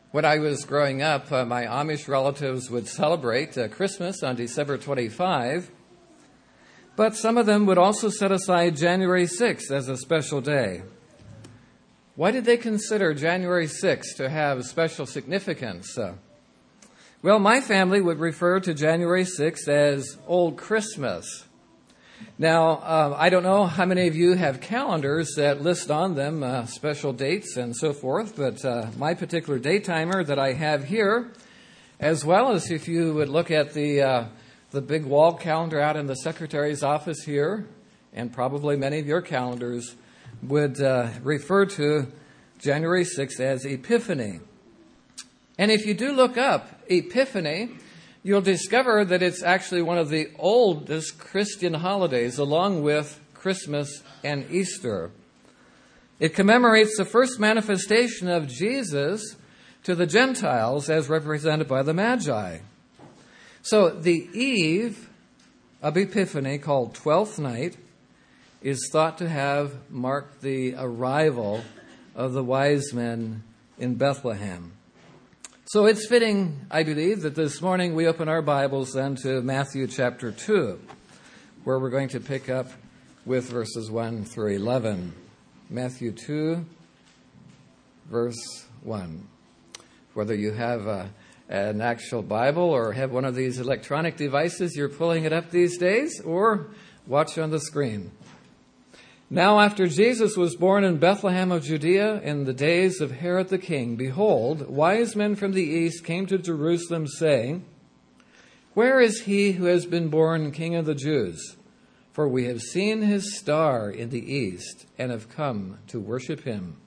When I was growing up, my Amish relatives would celebrate Christmas on December 25, but some of them would also set aside January 6th as a special day. Why did they consider January 6th to have special significance? Well, my family would refer to January 6th as Old Christmas. Now, I don't know how many of you have calendars that list on them special dates and so forth, but my particular date timer that I have here, as well as if you would look at the big wall calendar out in the secretary's office here, and probably many of your calendars would refer to January 6th as Epiphany. And if you do look up Epiphany, you'll discover that it's actually one of the oldest Christian holidays, along with Christmas and Easter. It commemorates the first manifestation of Jesus to the Gentiles as represented by the Magi. So the eve of Epiphany, called Twelfth Night, is thought to have marked the arrival of the wise men in Bethlehem. So it's fitting, I believe, that this morning we open our Bibles then to Matthew chapter 2, where we're going to pick up with verses 1 through 11. Matthew 2, verse 1. Whether you have an actual Bible or have one of these electronic devices, you're pulling it up these days, or watch on the screen. Now after Jesus was born in Bethlehem of Judea in the days of Herod the king, behold, wise men from the east came to Jerusalem, saying, Where is he who has been born King of the Jews? For we have seen his star in the east and have come to worship him.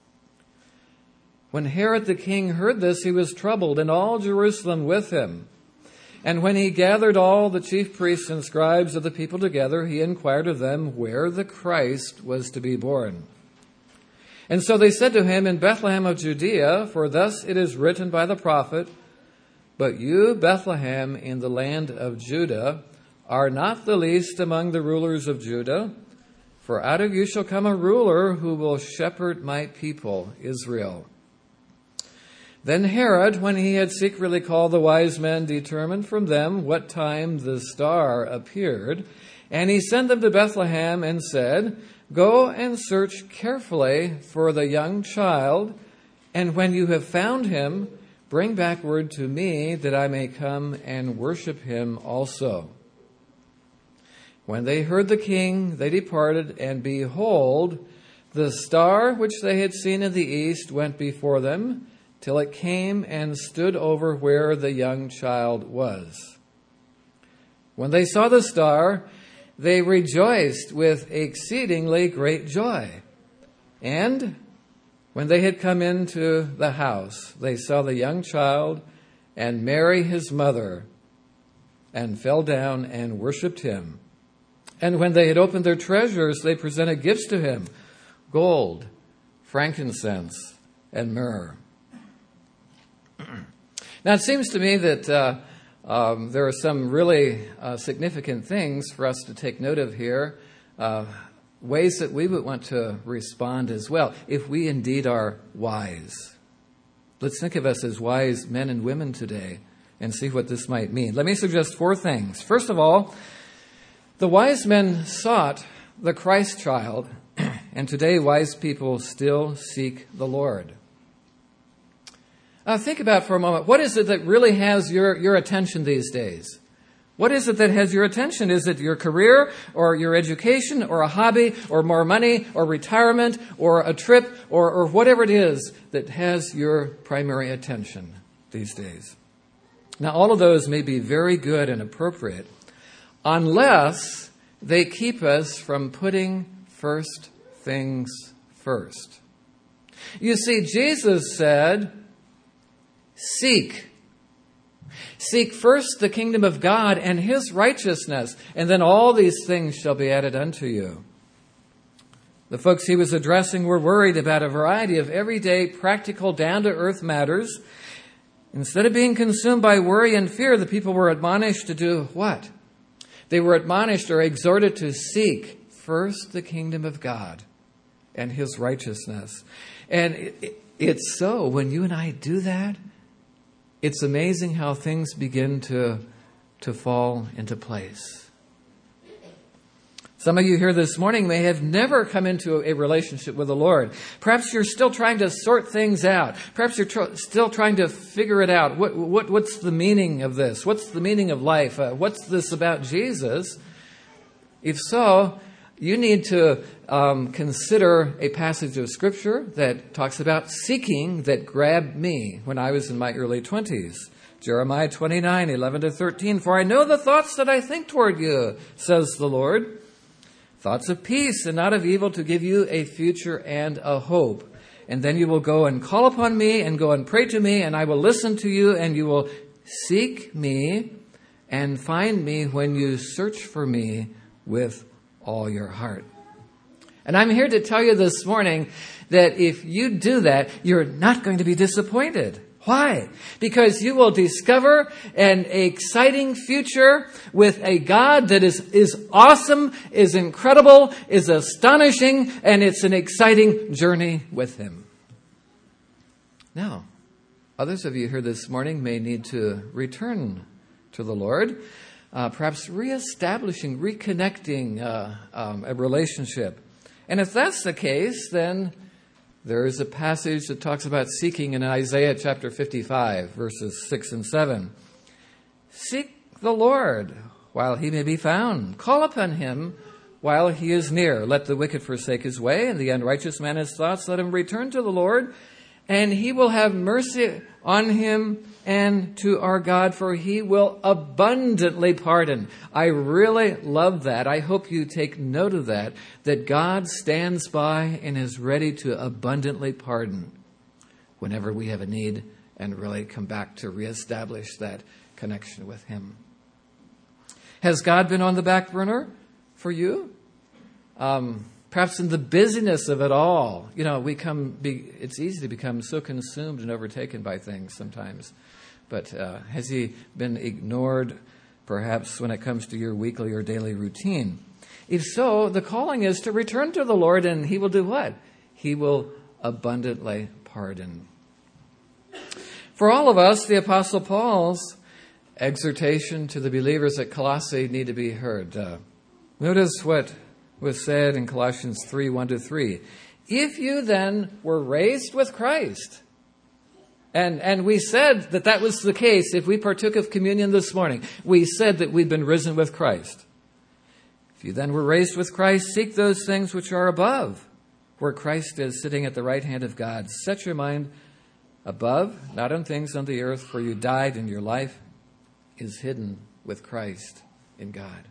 When Herod the king heard this, he was troubled, and all Jerusalem with him. And when he gathered all the chief priests and scribes of the people together, he inquired of them where the Christ was to be born. And so they said to him, In Bethlehem of Judea, for thus it is written by the prophet, But you, Bethlehem, in the land of Judah, are not the least among the rulers of Judah, for out of you shall come a ruler who will shepherd my people, Israel. Then Herod, when he had secretly called the wise men, determined from them what time the star appeared. And he sent them to Bethlehem and said, Go and search carefully for the young child, and when you have found him, bring back word to me that I may come and worship him also. When they heard the king, they departed, and behold, the star which they had seen in the east went before them, till it came and stood over where the young child was. When they saw the star, they rejoiced with exceedingly great joy. And when they had come into the house, they saw the young child and Mary his mother, and fell down and worshipped him. And when they had opened their treasures, they presented gifts to him, gold, frankincense, and myrrh. Now, it seems to me that there are some really significant things for us to take note of here, ways that we would want to respond as well, if we indeed are wise. Let's think of us as wise men and women today and see what this might mean. Let me suggest 4 things. First of all, the wise men sought the Christ child, and today wise people still seek the Lord. Think about for a moment, what is it that really has your attention these days? What is it that has your attention? Is it your career or your education or a hobby or more money or retirement or a trip or whatever it is that has your primary attention these days? Now, all of those may be very good and appropriate unless they keep us from putting first things first. You see, Jesus said, Seek first the kingdom of God and his righteousness, and then all these things shall be added unto you. The folks he was addressing were worried about a variety of everyday, practical, down-to-earth matters. Instead of being consumed by worry and fear, the people were admonished to do what? They were admonished or exhorted to seek first the kingdom of God and his righteousness. And it's so. When you and I do that, it's amazing how things begin to fall into place. Some of you here this morning may have never come into a relationship with the Lord. Perhaps you're still trying to sort things out. Perhaps you're still trying to figure it out. What's the meaning of this? What's the meaning of life? What's this about Jesus? If so, you need to consider a passage of Scripture that talks about seeking that grabbed me when I was in my early 20s. Jeremiah 29:11-13. For I know the thoughts that I think toward you, says the Lord. Thoughts of peace and not of evil, to give you a future and a hope. And then you will go and call upon me and go and pray to me, and I will listen to you, and you will seek me and find me when you search for me with all your heart. And I'm here to tell you this morning that if you do that, you're not going to be disappointed. Why? Because you will discover an exciting future with a God that is awesome, is incredible, is astonishing, and it's an exciting journey with Him. Now, others of you here this morning may need to return to the Lord, perhaps reestablishing, reconnecting a relationship. And if that's the case, then there is a passage that talks about seeking in Isaiah chapter 55, verses 6 and 7. Seek the Lord while He may be found. Call upon Him while He is near. Let the wicked forsake his way, and the unrighteous man his thoughts. Let him return to the Lord, and He will have mercy on him and to our God, for He will abundantly pardon. I really love that. I hope you take note of that God stands by and is ready to abundantly pardon whenever we have a need and really come back to reestablish that connection with Him. Has God been on the back burner for you? Perhaps in the busyness of it all, it's easy to become so consumed and overtaken by things sometimes. But has He been ignored, perhaps, when it comes to your weekly or daily routine? If so, the calling is to return to the Lord, and He will do what? He will abundantly pardon. For all of us, the Apostle Paul's exhortation to the believers at Colossae need to be heard. Notice what was said in Colossians 3:1-3. If you then were raised with Christ, and we said that was the case if we partook of communion this morning. We said that we've been risen with Christ. If you then were raised with Christ, seek those things which are above, where Christ is sitting at the right hand of God. Set your mind above, not on things on the earth, for you died and your life is hidden with Christ in God.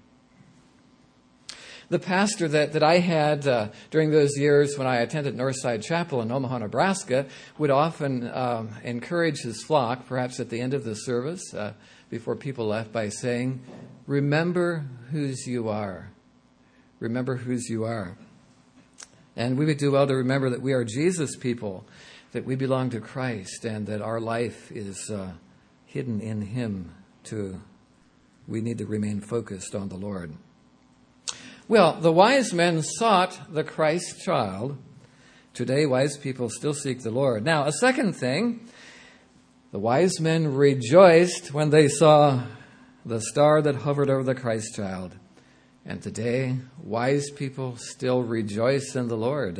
The pastor that I had during those years when I attended Northside Chapel in Omaha, Nebraska, would often encourage his flock, perhaps at the end of the service, before people left, by saying, remember whose you are. Remember whose you are. And we would do well to remember that we are Jesus' people, that we belong to Christ, and that our life is hidden in Him too. We need to remain focused on the Lord. Well, the wise men sought the Christ child. Today, wise people still seek the Lord. Now, a second thing, the wise men rejoiced when they saw the star that hovered over the Christ child. And today, wise people still rejoice in the Lord.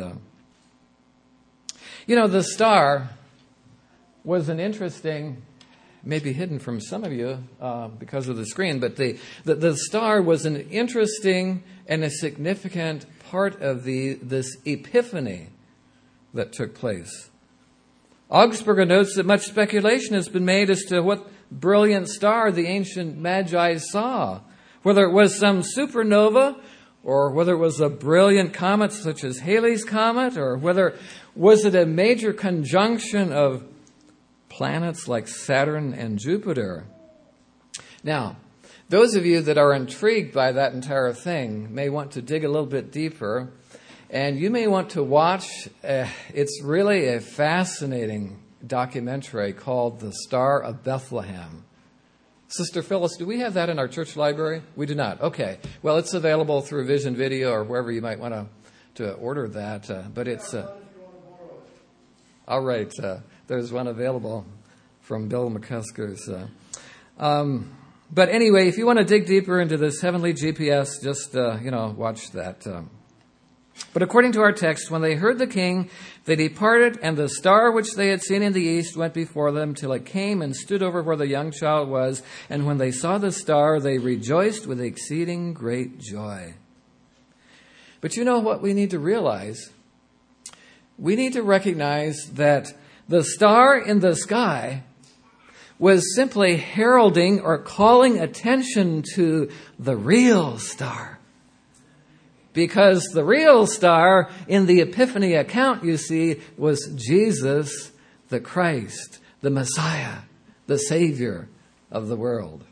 The star was an interesting, maybe hidden from some of you because of the screen, but the star was an interesting and a significant part of this epiphany that took place. Augsburger notes that much speculation has been made as to what brilliant star the ancient Magi saw, whether it was some supernova, or whether it was a brilliant comet such as Halley's Comet, or whether was it a major conjunction of planets like Saturn and Jupiter. Now, those of you that are intrigued by that entire thing may want to dig a little bit deeper, and you may want to watch, it's really a fascinating documentary called The Star of Bethlehem. Sister Phyllis, do we have that in our church library? We do not. Okay. Well, it's available through Vision Video or wherever you might want to order that. But it's... All right. There's one available from Bill McCusker's. But anyway, if you want to dig deeper into this heavenly GPS, just, watch that. But according to our text, when they heard the king, they departed, and the star which they had seen in the east went before them till it came and stood over where the young child was. And when they saw the star, they rejoiced with exceeding great joy. But you know what we need to realize? We need to recognize that the star in the sky was simply heralding or calling attention to the real star. Because the real star in the Epiphany account, you see, was Jesus the Christ, the Messiah, the Savior of the world.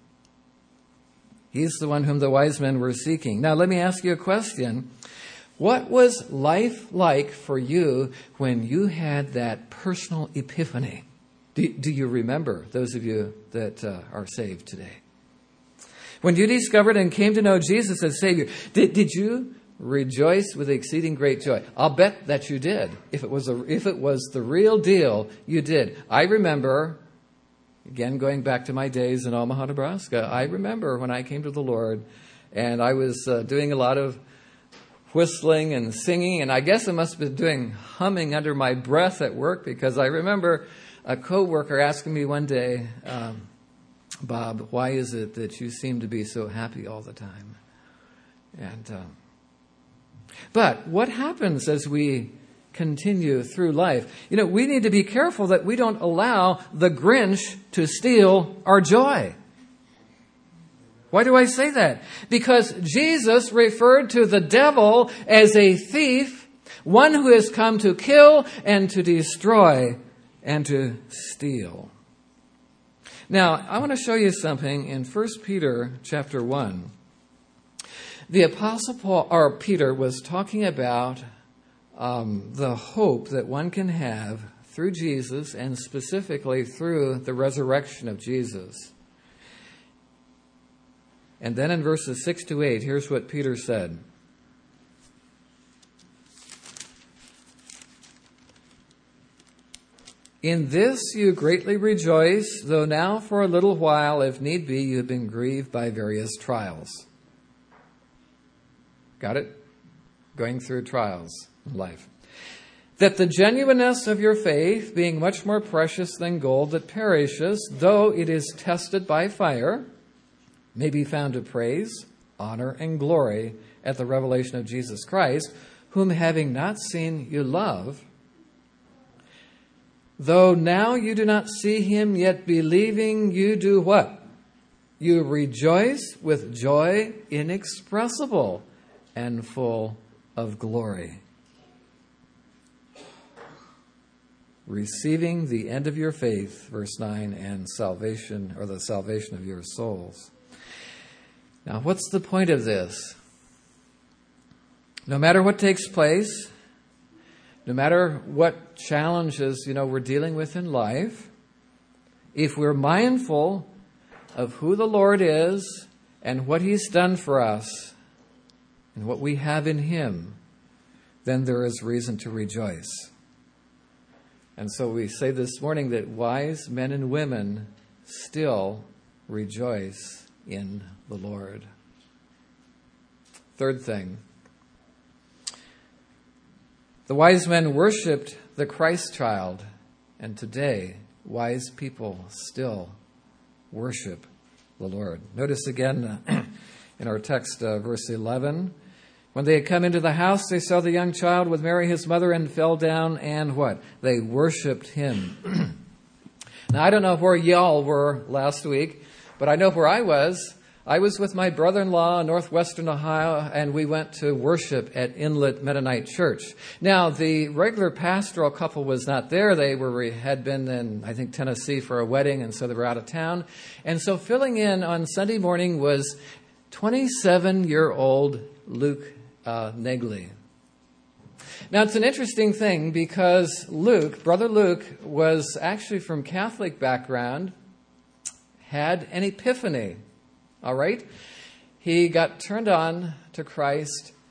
He's the one whom the wise men were seeking. Now, let me ask you a question. What was life like for you when you had that personal epiphany? Do you remember, those of you that are saved today? When you discovered and came to know Jesus as Savior, did you rejoice with exceeding great joy? I'll bet that you did. If it was the real deal, you did. I remember, again going back to my days in Omaha, Nebraska, I remember when I came to the Lord and I was doing a lot of whistling and singing, and I guess I must have been doing humming under my breath at work, because I remember a co-worker asking me one day, Bob, why is it that you seem to be so happy all the time? But what happens as we continue through life? We need to be careful that we don't allow the Grinch to steal our joy. Why do I say that? Because Jesus referred to the devil as a thief, one who has come to kill and to destroy and to steal. Now, I want to show you something in 1 Peter chapter 1. The Apostle Peter was talking about the hope that one can have through Jesus, and specifically through the resurrection of Jesus. And then in verses 6 to 8, here's what Peter said. In this you greatly rejoice, though now for a little while, if need be, you have been grieved by various trials. Got it? Going through trials in life. That the genuineness of your faith, being much more precious than gold that perishes, though it is tested by fire, may be found to praise, honor, and glory at the revelation of Jesus Christ, whom having not seen you love, though now you do not see him, yet believing you do what? You rejoice with joy inexpressible and full of glory, receiving the end of your faith, verse 9, and salvation, or the salvation of your souls. Now, what's the point of this? No matter what takes place, no matter what challenges, we're dealing with in life, if we're mindful of who the Lord is and what He's done for us and what we have in Him, then there is reason to rejoice. And so we say this morning that wise men and women still rejoice in the Lord. Third thing, the wise men worshipped the Christ child, and today wise people still worship the Lord. Notice again in our text, verse 11, when they had come into the house, they saw the young child with Mary his mother and fell down and what? They worshipped him. Now, I don't know where y'all were last week, but I know where I was. I was with my brother-in-law in northwestern Ohio, and we went to worship at Inlet Mennonite Church. Now, the regular pastoral couple was not there. They had been in, I think, Tennessee for a wedding, and so they were out of town. And so filling in on Sunday morning was 27-year-old Luke Negley. Now, it's an interesting thing because Brother Luke, was actually from Catholic background, had an epiphany. All right? He got turned on to Christ.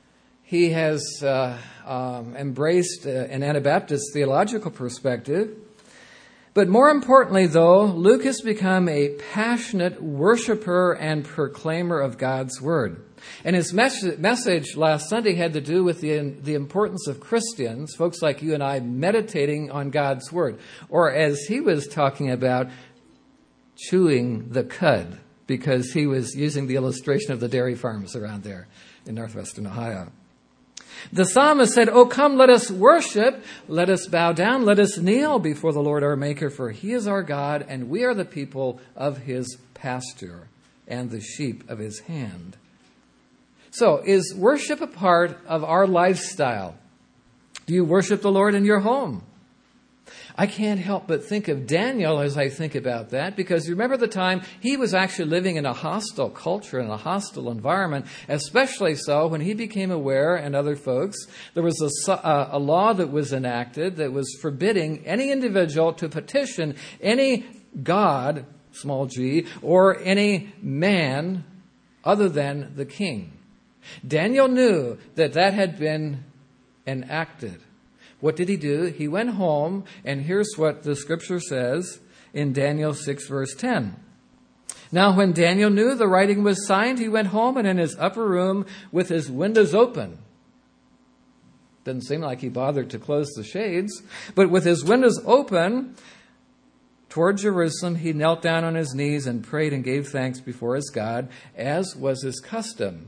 he has embraced an Anabaptist theological perspective. But more importantly, though, Luke has become a passionate worshiper and proclaimer of God's Word. And his message last Sunday had to do with the importance of Christians, folks like you and I, meditating on God's Word. Or as he was talking about, chewing the cud, because he was using the illustration of the dairy farms around there in northwestern Ohio. The psalmist said, "Oh, come, let us worship, let us bow down, let us kneel before the Lord our Maker, for he is our God, and we are the people of his pasture and the sheep of his hand." So, is worship a part of our lifestyle? Do you worship the Lord in your home? I can't help but think of Daniel as I think about that, because you remember the time he was actually living in a hostile culture, in a hostile environment, especially so when he became aware, and other folks, there was a law that was enacted that was forbidding any individual to petition any god, small g, or any man other than the king. Daniel knew that had been enacted. What did he do? He went home, and here's what the scripture says in Daniel 6, verse 10. "Now when Daniel knew the writing was signed, he went home and in his upper room with his windows open." Doesn't seem like he bothered to close the shades, but with his windows open toward Jerusalem, he knelt down on his knees and prayed and gave thanks before his God, as was his custom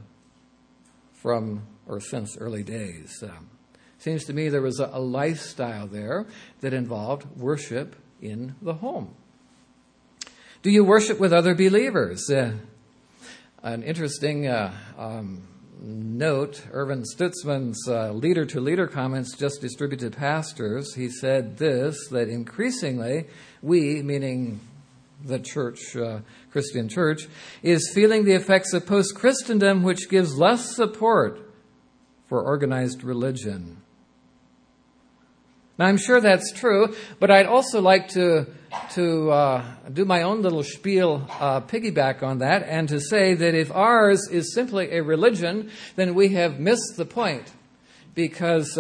since early days. Seems to me there was a lifestyle there that involved worship in the home. Do you worship with other believers? An interesting note, Irvin Stutzman's leader-to-leader comments just distributed to pastors. He said this, that increasingly we, meaning the church, Christian church, is feeling the effects of post-Christendom, which gives less support for organized religion. Now, I'm sure that's true, but I'd also like to do my own little spiel, piggyback on that, and to say that if ours is simply a religion, then we have missed the point. Because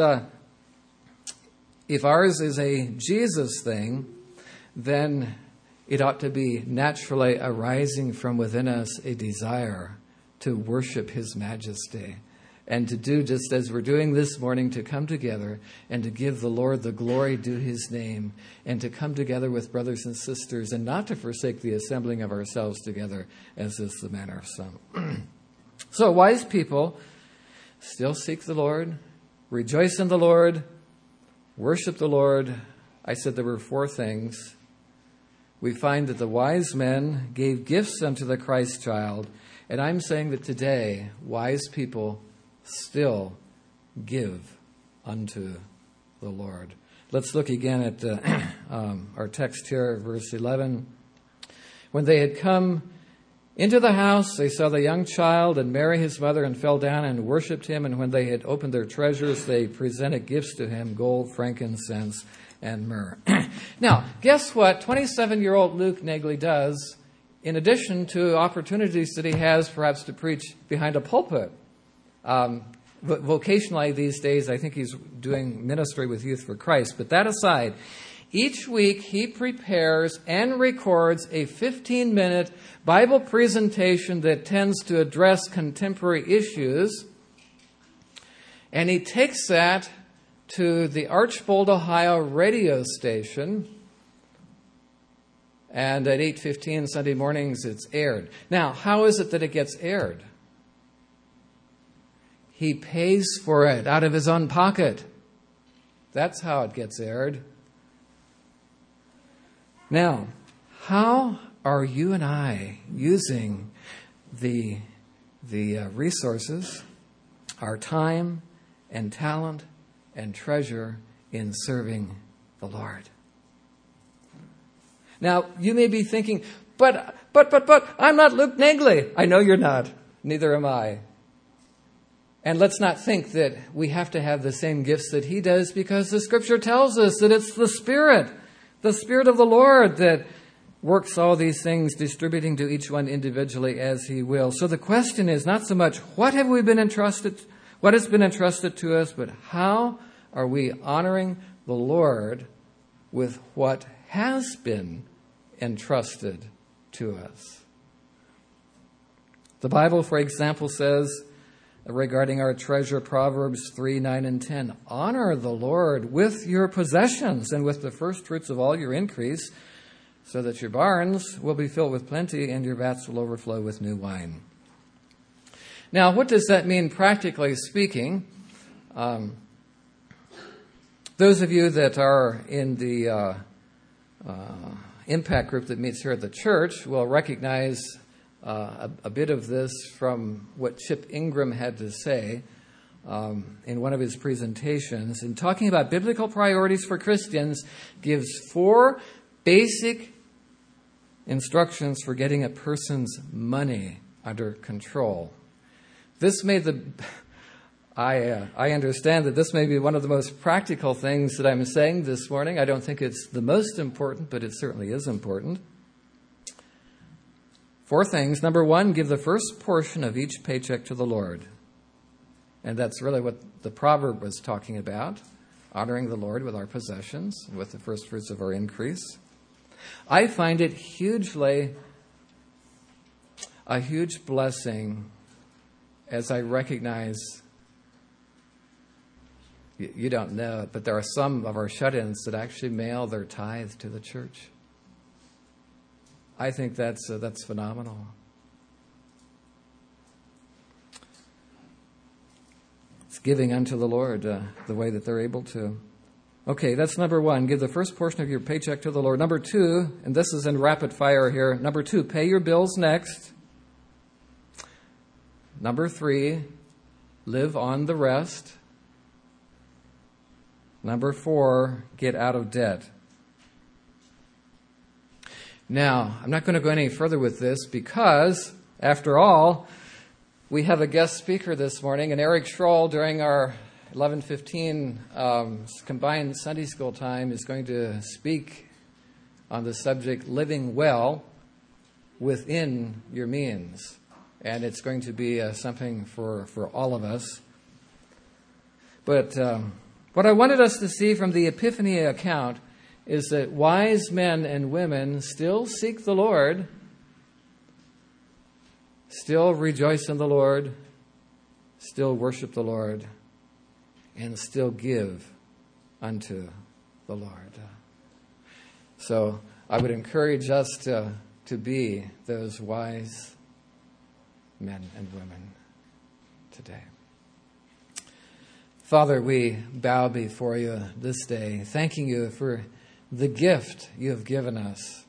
if ours is a Jesus thing, then it ought to be naturally arising from within us a desire to worship his majesty. And to do just as we're doing this morning, to come together and to give the Lord the glory due his name, and to come together with brothers and sisters, and not to forsake the assembling of ourselves together, as is the manner of some. So wise people still seek the Lord, rejoice in the Lord, worship the Lord. I said there were 4 things. We find that the wise men gave gifts unto the Christ child, and I'm saying that today, wise people still give unto the Lord. Let's look again at our text here, verse 11. "When they had come into the house, they saw the young child and Mary his mother, and fell down and worshipped him. And when they had opened their treasures, they presented gifts to him, gold, frankincense, and myrrh." Now, guess what 27-year-old Luke Negley does, in addition to opportunities that he has perhaps to preach behind a pulpit? Vocationally these days, I think he's doing ministry with Youth for Christ. But that aside, each week he prepares and records a 15-minute Bible presentation that tends to address contemporary issues. And he takes that to the Archbold, Ohio radio station. And at 8:15 Sunday mornings, it's aired. Now, how is it that it gets aired? He pays for it out of his own pocket. That's how it gets aired. Now, how are you and I using the resources, our time and talent and treasure in serving the Lord? Now, you may be thinking, but, I'm not Luke Negley. I know you're not. Neither am I. And let's not think that we have to have the same gifts that he does, because the Scripture tells us that it's the Spirit of the Lord that works all these things, distributing to each one individually as he will. So the question is not so much what have we been entrusted what has been entrusted to us, but how are we honoring the Lord with what has been entrusted to us? The Bible, for example, says regarding our treasure, Proverbs 3, 9, and 10, honor the Lord with your possessions and with the first fruits of all your increase, so that your barns will be filled with plenty and your vats will overflow with new wine. Now, what does that mean practically speaking? Those of you that are in the impact group that meets here at the church will recognize a bit of this from what Chip Ingram had to say in one of his presentations. In talking about biblical priorities for Christians, gives 4 basic instructions for getting a person's money under control. This made I understand that this may be one of the most practical things that I'm saying this morning. I don't think it's the most important, but it certainly is important. 4 things. Number 1, give the first portion of each paycheck to the Lord. And that's really what the proverb was talking about, honoring the Lord with our possessions, with the first fruits of our increase. I find it a huge blessing as I recognize, you don't know it, but there are some of our shut-ins that actually mail their tithe to the church. I think that's phenomenal. It's giving unto the Lord the way that they're able to. Okay, that's number 1. Give the first portion of your paycheck to the Lord. Number 2, and this is in rapid fire here. Number 2, pay your bills next. Number 3, live on the rest. Number 4, get out of debt. Now, I'm not going to go any further with this because, after all, we have a guest speaker this morning, and Eric Schroll, during our 11:15 combined Sunday school time, is going to speak on the subject, living well within your means. And it's going to be something for all of us. But what I wanted us to see from the Epiphany account is that wise men and women still seek the Lord, still rejoice in the Lord, still worship the Lord, and still give unto the Lord. So I would encourage us to be those wise men and women today. Father, we bow before you this day, thanking you for the gift you have given us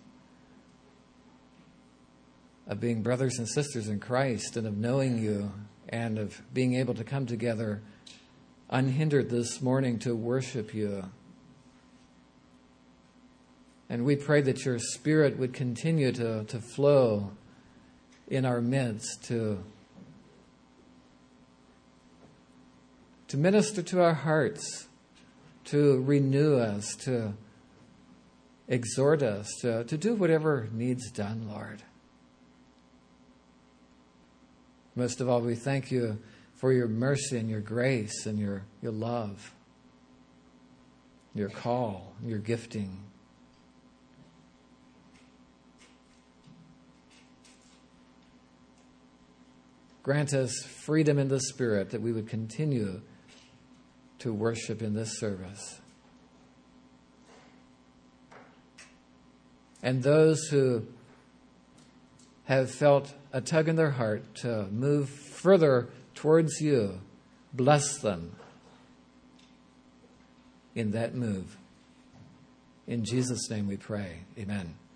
of being brothers and sisters in Christ and of knowing you and of being able to come together unhindered this morning to worship you. And we pray that your Spirit would continue to flow in our midst, to minister to our hearts, to renew us, to exhort us, to do whatever needs done, Lord. Most of all, we thank you for your mercy and your grace and your love, your call, your gifting. Grant us freedom in the Spirit that we would continue to worship in this service. And those who have felt a tug in their heart to move further towards you, bless them in that move. In Jesus' name we pray. Amen.